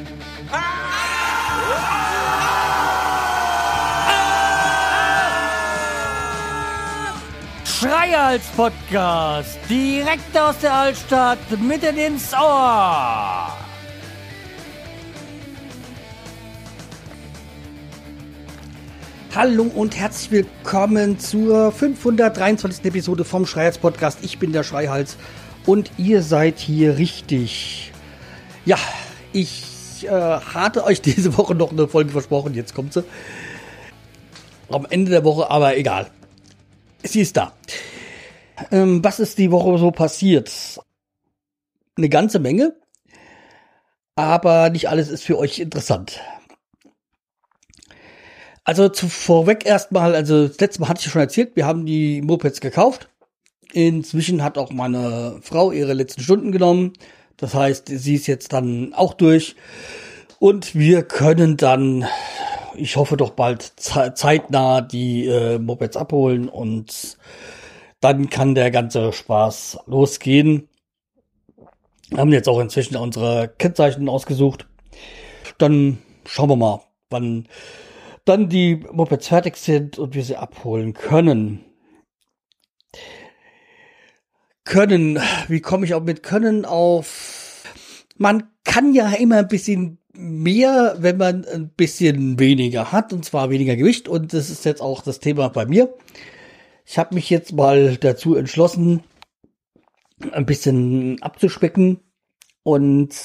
Schreihals-Podcast, direkt aus der Altstadt, mitten ins Ohr. Hallo und herzlich willkommen zur 523. Episode vom Schreihals-Podcast. Ich bin der Schreihals und ihr seid hier richtig. Ja, ich hatte euch diese Woche noch eine Folge versprochen, jetzt kommt sie. Am Ende der Woche, aber egal. Sie ist da. Was ist die Woche so passiert? Eine ganze Menge, aber nicht alles ist für euch interessant. Also vorweg erstmal, also das letzte Mal hatte ich schon erzählt, wir haben die Mopeds gekauft. Inzwischen hat auch meine Frau ihre letzten Stunden genommen. Das heißt, sie ist jetzt dann auch durch. Und wir können dann, ich hoffe doch bald zeitnah die Mopeds abholen und dann kann der ganze Spaß losgehen. Wir haben jetzt auch inzwischen unsere Kennzeichen ausgesucht. Dann schauen wir mal, wann dann die Mopeds fertig sind und wir sie abholen können. Wie komme ich auch mit können auf? Man kann ja immer ein bisschen mehr, wenn man ein bisschen weniger hat, und zwar weniger Gewicht. Und das ist jetzt auch das Thema bei mir. Ich habe mich jetzt mal dazu entschlossen, ein bisschen abzuspecken. Und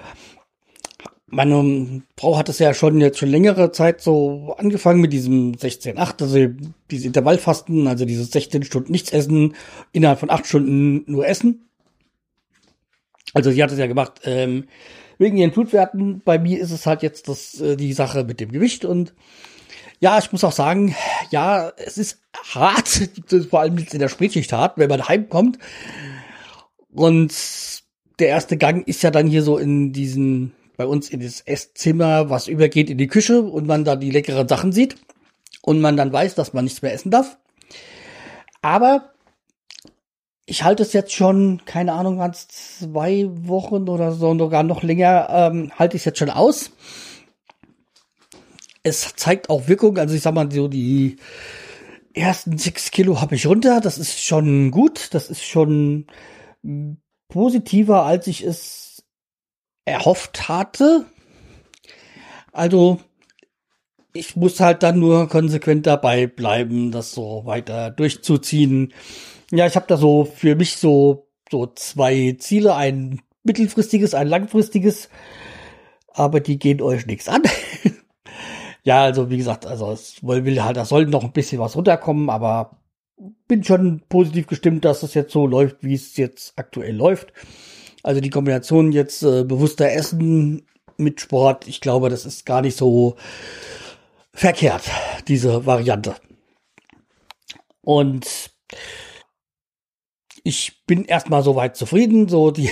meine Frau hat es ja schon längere Zeit so angefangen mit diesem 16-8, also dieses Intervallfasten, also dieses 16 Stunden nichts essen, innerhalb von 8 Stunden nur essen. Also sie hat es ja gemacht, wegen ihren Blutwerten. Bei mir ist es halt jetzt die Sache mit dem Gewicht. Und ja, ich muss auch sagen, ja, es ist hart, vor allem jetzt in der Spätschicht hart, wenn man heimkommt. Und der erste Gang ist ja dann hier so bei uns in das Esszimmer, was übergeht in die Küche und man da die leckeren Sachen sieht und man dann weiß, dass man nichts mehr essen darf. Aber ich halte es jetzt schon, keine Ahnung, waren es 2 Wochen oder so, sogar noch länger, halte ich es jetzt schon aus. Es zeigt auch Wirkung, also ich sag mal so, die ersten 6 Kilo habe ich runter, das ist schon gut, das ist schon positiver, als ich es erhofft hatte. Also ich muss halt dann nur konsequent dabei bleiben, das so weiter durchzuziehen. Ja, ich habe da so für mich so 2 Ziele, ein mittelfristiges, ein langfristiges, aber die gehen euch nichts an. Ja, also wie gesagt, also da soll noch ein bisschen was runterkommen, aber bin schon positiv gestimmt, dass es jetzt so läuft, wie es jetzt aktuell läuft. Also die Kombination jetzt bewusster Essen mit Sport, ich glaube, das ist gar nicht so verkehrt, diese Variante. Und ich bin erstmal soweit zufrieden.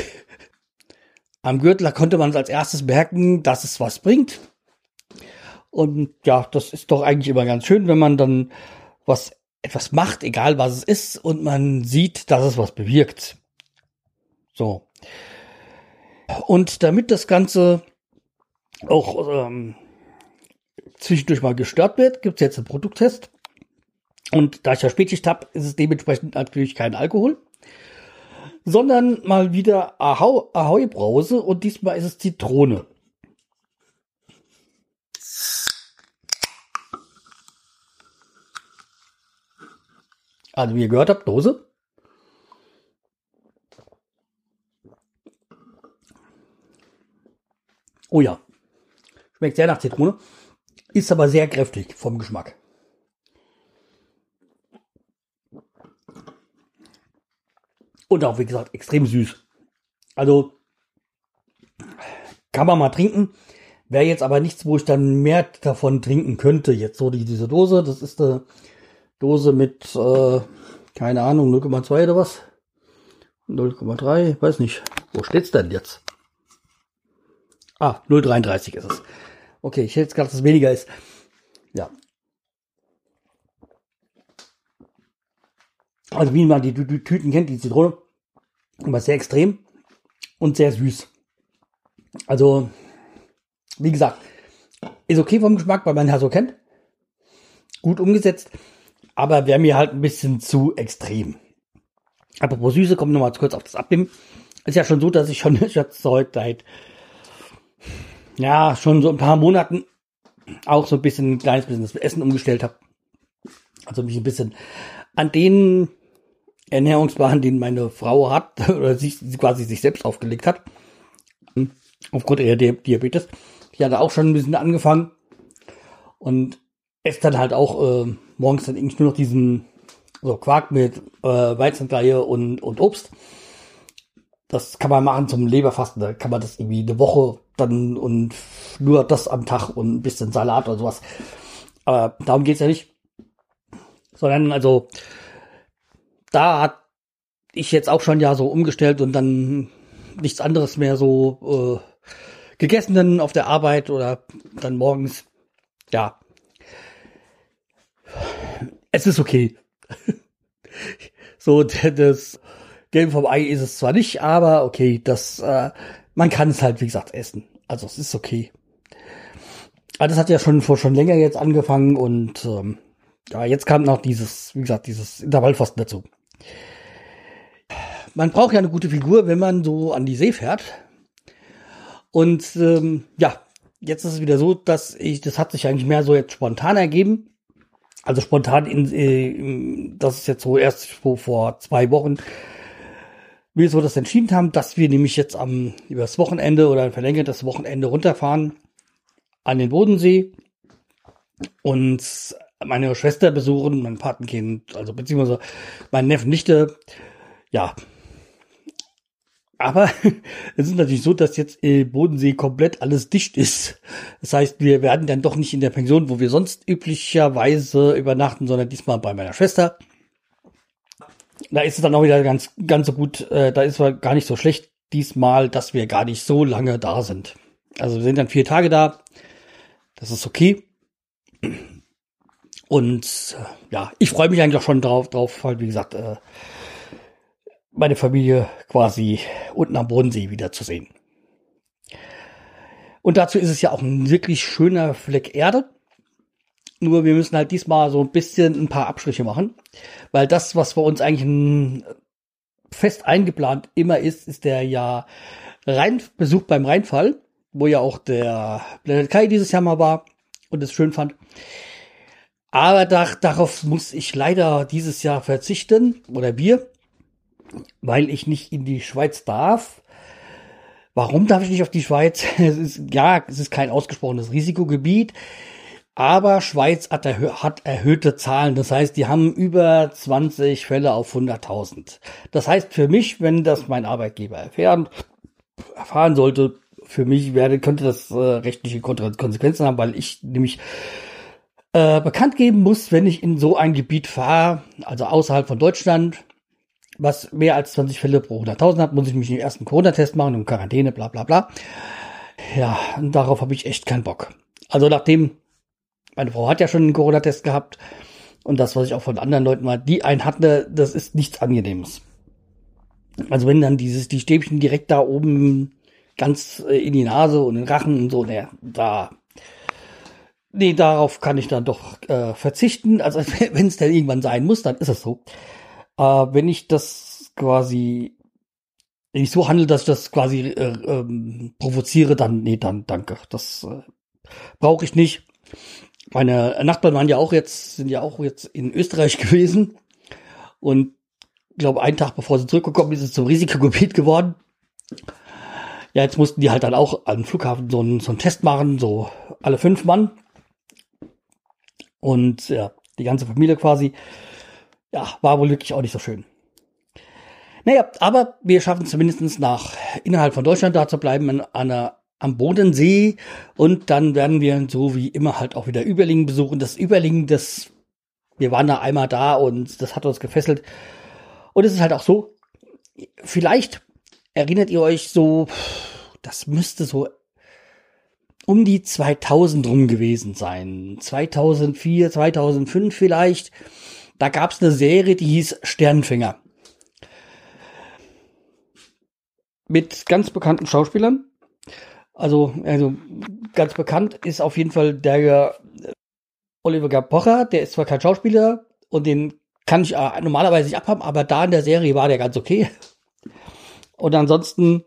Am Gürtel konnte man als erstes merken, dass es was bringt. Und ja, das ist doch eigentlich immer ganz schön, wenn man dann etwas macht, egal was es ist, und man sieht, dass es was bewirkt. So. Und damit das Ganze auch zwischendurch mal gestört wird, gibt es jetzt einen Produkttest. Und da ich ja Spätschicht habe, ist es dementsprechend natürlich kein Alkohol, sondern mal wieder Ahoi Brause, und diesmal ist es Zitrone. Also wie ihr gehört habt, Dose. Oh ja, schmeckt sehr nach Zitrone, ist aber sehr kräftig vom Geschmack. Und auch, wie gesagt, extrem süß. Also kann man mal trinken. Wäre jetzt aber nichts, wo ich dann mehr davon trinken könnte. Jetzt so diese Dose, das ist eine Dose mit, keine Ahnung, 0,2 oder was? 0,3, weiß nicht. Wo steht's denn jetzt? 0,33 ist es. Okay, ich hätte jetzt gedacht, dass es weniger ist. Ja. Also wie man die Tüten kennt, die Zitrone, aber sehr extrem und sehr süß. Also Wie gesagt, ist okay vom Geschmack, weil man ja so kennt. Gut umgesetzt, aber wäre mir halt ein bisschen zu extrem. Apropos Süße, kommt nochmal kurz auf das Abnehmen. Ist ja schon so, dass ich schon jetzt seit schon so ein paar Monaten auch so ein kleines bisschen das Essen umgestellt habe. Also mich ein bisschen an den Ernährungsplan, den meine Frau hat, oder sie quasi sich selbst aufgelegt hat, aufgrund ihrer Diabetes. Ich hatte auch schon ein bisschen angefangen und esse dann halt auch morgens dann irgendwie nur noch diesen so Quark mit Weizenkleie und Obst. Das kann man machen zum Leberfasten, da kann man das irgendwie eine Woche dann und nur das am Tag und ein bisschen Salat oder sowas. Aber darum geht's ja nicht. Sondern also, da hat ich jetzt auch schon ja so umgestellt und dann nichts anderes mehr so gegessen dann auf der Arbeit oder dann morgens. Ja, es ist okay. So, das Gelbe vom Ei ist es zwar nicht, aber okay, man kann es halt, wie gesagt, essen. Also es ist okay. Aber das hat ja schon länger jetzt angefangen und jetzt kam noch dieses Intervallfasten dazu. Man braucht ja eine gute Figur, wenn man so an die See fährt. Und jetzt ist es wieder so, das hat sich eigentlich mehr so jetzt spontan ergeben. Also spontan, das ist jetzt so erst vor 2 Wochen, wir so das entschieden haben, dass wir nämlich jetzt übers Wochenende oder ein verlängertes Wochenende runterfahren an den Bodensee und meine Schwester besuchen, mein Patenkind, also beziehungsweise mein Neffen, Nichte, ja. Aber es ist natürlich so, dass jetzt Bodensee komplett alles dicht ist. Das heißt, wir werden dann doch nicht in der Pension, wo wir sonst üblicherweise übernachten, sondern diesmal bei meiner Schwester. Da ist es dann auch wieder ganz so gut, da ist es gar nicht so schlecht diesmal, dass wir gar nicht so lange da sind. Also wir sind dann 4 Tage da. Das ist okay. Und ich freue mich eigentlich auch schon drauf, weil wie gesagt, meine Familie quasi unten am Bodensee wiederzusehen. Und dazu ist es ja auch ein wirklich schöner Fleck Erde. Nur wir müssen halt diesmal so ein paar Abstriche machen. Weil das, was bei uns eigentlich fest eingeplant immer ist der Besuch beim Rheinfall, wo ja auch der Planet Kai dieses Jahr mal war und es schön fand. Aber darauf muss ich leider dieses Jahr verzichten, oder wir, weil ich nicht in die Schweiz darf. Warum darf ich nicht auf die Schweiz? Es ist kein ausgesprochenes Risikogebiet, aber Schweiz hat erhöhte Zahlen. Das heißt, die haben über 20 Fälle auf 100.000. Das heißt für mich, wenn das mein Arbeitgeber erfahren sollte, für mich könnte das rechtliche Konsequenzen haben, weil ich nämlich bekannt geben muss, wenn ich in so ein Gebiet fahre, also außerhalb von Deutschland, was mehr als 20 Fälle pro 100.000 hat, muss ich mich den ersten Corona-Test machen und Quarantäne, bla bla bla. Ja, und darauf habe ich echt keinen Bock. Also nachdem, meine Frau hat ja schon einen Corona-Test gehabt und das, was ich auch von anderen Leuten mal, die einen hatten, das ist nichts Angenehmes. Also wenn dann die Stäbchen direkt da oben ganz in die Nase und den Rachen und so, darauf kann ich dann doch verzichten. Also wenn es denn irgendwann sein muss, dann ist es so. Wenn ich so handle, dass ich das quasi provoziere, dann danke. Das brauche ich nicht. Meine Nachbarn sind ja auch jetzt in Österreich gewesen und ich glaube, einen Tag bevor sie zurückgekommen ist es zum Risikogebiet geworden. Ja, jetzt mussten die halt dann auch am Flughafen so einen Test machen, so alle 5 Mann. Und ja, die ganze Familie quasi. Ja, war wohl wirklich auch nicht so schön. Naja, aber wir schaffen es zumindest innerhalb von Deutschland da zu bleiben, am Bodensee. Und dann werden wir so wie immer halt auch wieder Überlingen besuchen. Das Überlingen, wir waren da einmal da und das hat uns gefesselt. Und es ist halt auch so, vielleicht erinnert ihr euch so, das müsste so um die 2000 rum gewesen sein. 2004, 2005 vielleicht. Da gab es eine Serie, die hieß Sternenfänger. Mit ganz bekannten Schauspielern. Also ganz bekannt ist auf jeden Fall der Oliver Pocher, der ist zwar kein Schauspieler und den kann ich normalerweise nicht abhaben, aber da in der Serie war der ganz okay. Und ansonsten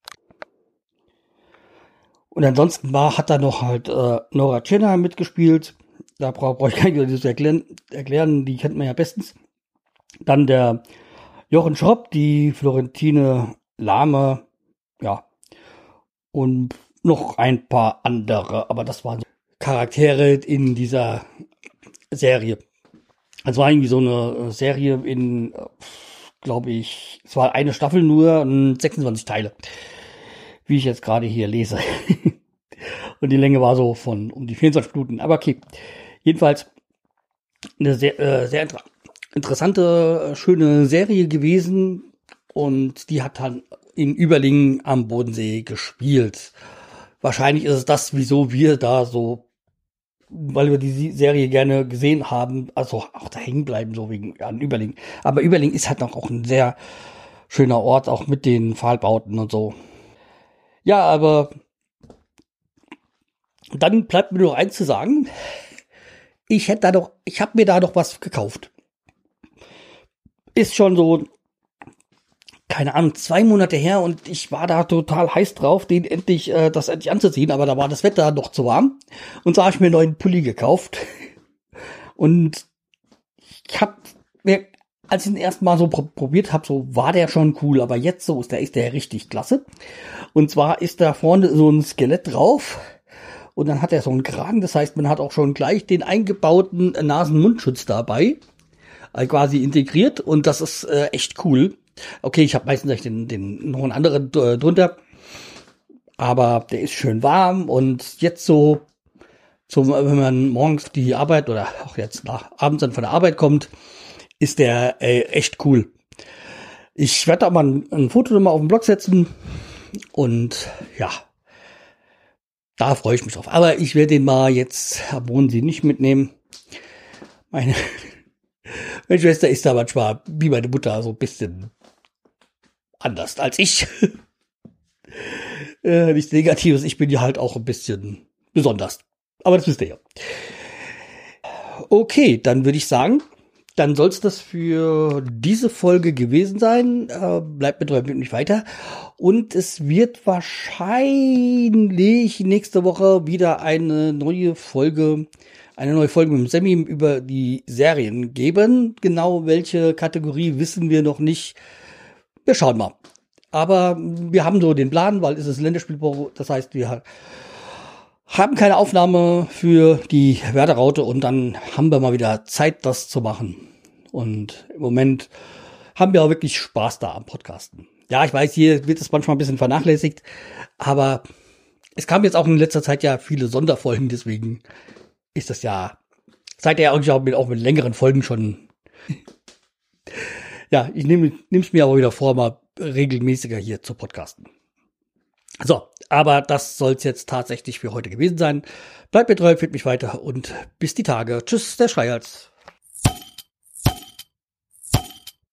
hat da noch halt Nora Tschirner mitgespielt. Da brauche ich gar nicht so erklären, die kennt man ja bestens. Dann der Jochen Schropp, die Florentine Lahme, ja, und noch ein paar andere, aber das waren Charaktere in dieser Serie. Es war irgendwie so eine Serie in, glaube ich, es war eine Staffel nur, 26 Teile, wie ich jetzt gerade hier lese. Und die Länge war so von um die 24 Minuten, aber okay. Jedenfalls eine sehr interessante, schöne Serie gewesen und die hat dann in Überlingen am Bodensee gespielt. Wahrscheinlich ist es das, wieso wir da so, weil wir die Serie gerne gesehen haben, also auch da hängen bleiben, so wegen an Überlingen. Aber Überlingen ist halt noch auch ein sehr schöner Ort, auch mit den Pfahlbauten und so. Ja, aber dann bleibt mir nur eins zu sagen. Ich habe mir da noch was gekauft. Ist schon so, keine Ahnung, 2 Monate her und ich war da total heiß drauf, das endlich anzuziehen, aber da war das Wetter noch zu warm. Und so habe ich mir einen neuen Pulli gekauft. Und ich habe mir, als ich den ersten Mal so probiert habe, so war der schon cool, aber jetzt so ist der richtig klasse. Und zwar ist da vorne so ein Skelett drauf. Und dann hat er so einen Kragen, das heißt, man hat auch schon gleich den eingebauten Nasen-Mundschutz dabei, quasi integriert und das ist echt cool. Okay, ich habe meistens den noch einen anderen drunter, aber der ist schön warm und jetzt so, wenn man morgens die Arbeit oder auch jetzt abends dann von der Arbeit kommt, ist der echt cool. Ich werde da mal ein Foto nochmal auf den Blog setzen und ja, da freue ich mich drauf. Aber ich werde den mal jetzt am Bodensee nicht mitnehmen. Meine Schwester ist da manchmal, wie meine Mutter, so ein bisschen anders als ich. Nichts Negatives, ich bin ja halt auch ein bisschen besonders. Aber das wisst ihr ja. Okay, dann würde ich sagen, dann soll es das für diese Folge gewesen sein. Bleibt mit mich weiter. Und es wird wahrscheinlich nächste Woche wieder eine neue Folge mit dem Sammy über die Serien geben. Genau welche Kategorie wissen wir noch nicht. Wir schauen mal. Aber wir haben so den Plan, weil es ist Länderspielwoche. Das heißt, wir haben keine Aufnahme für die Werderaute und dann haben wir mal wieder Zeit, das zu machen. Und im Moment haben wir auch wirklich Spaß da am Podcasten. Ja, ich weiß, hier wird es manchmal ein bisschen vernachlässigt, aber es kam jetzt auch in letzter Zeit ja viele Sonderfolgen, deswegen ist das ja, seid ihr auch mit längeren Folgen schon. Ja, ich nehm's mir aber wieder vor, mal regelmäßiger hier zu podcasten. So, aber das soll's jetzt tatsächlich für heute gewesen sein. Bleibt mir treu, empfehlt mich weiter und bis die Tage. Tschüss, der Schreihals.